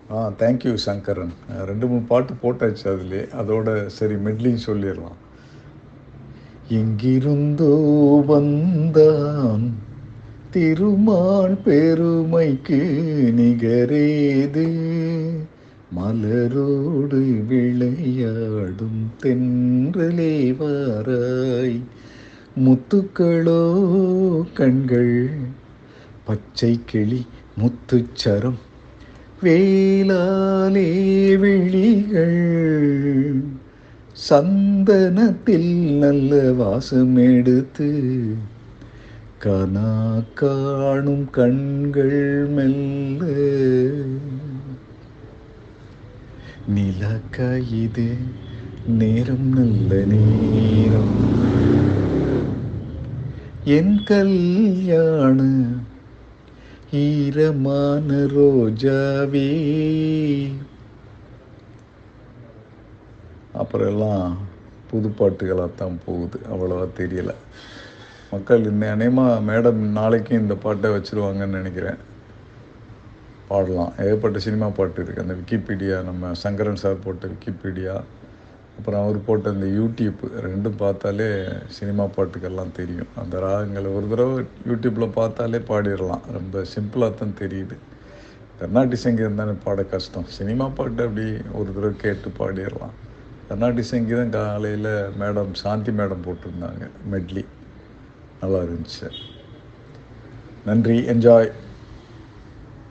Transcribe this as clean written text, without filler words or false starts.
Thank you Sankaran. 2, 3 பாட்டு போட்டாச்சு அதுலே. அதோட சரி மெட்லியும் சொல்லிடலாம். எங்கிருந்தோ வந்தான் திருமால் பெருமைக்கு நிகரேது, மலரோடு விளையாடும் தென்றலே வாராய், முத்துக்களோ கண்கள் பச்சை கிளி முத்துச்சரம் வேளாலே விழிகள், சந்தனத்தில் நல்ல வாசம் எடுத்து கனா காணும் கண்கள் மெல்ல, நிலக்காயுது நேரம் நல்ல நேரம், என் கல்யாண ஈரமான ரோஜாவே. அப்புறம் எல்லாம் புது பாட்டுகளாக தான் போகுது, அவ்வளோவா தெரியலை. மக்கள் அநேகமாக மேடம் நாளைக்கும் இந்த பாட்டை வச்சுருவாங்கன்னு நினைக்கிறேன். பாடலாம். ஏகப்பட்ட சினிமா பாட்டு இருக்குது. அந்த விக்கிபீடியா, நம்ம சங்கரன் சார் போட்ட விக்கிபீடியா, அப்புறம் அவர் போட்ட அந்த யூடியூப், ரெண்டும் பார்த்தாலே சினிமா பாட்டுக்கெல்லாம் தெரியும். அந்த ராகங்களை ஒரு தடவை யூடியூப்பில் பார்த்தாலே பாடிடலாம். ரொம்ப சிம்பிளாக தான் தெரியுது. கர்நாடிக் சங்கீதம் தானே பாட கஷ்டம். சினிமா பாட்டு அப்படி ஒரு தடவை கேட்டு பாடிடலாம். கர்நாடிக் சங்கீதம் காலையில் மேடம் சாந்தி மேடம் போட்டிருந்தாங்க மெட்லி, நல்லா இருந்துச்சு. நன்றி, என்ஜாய்.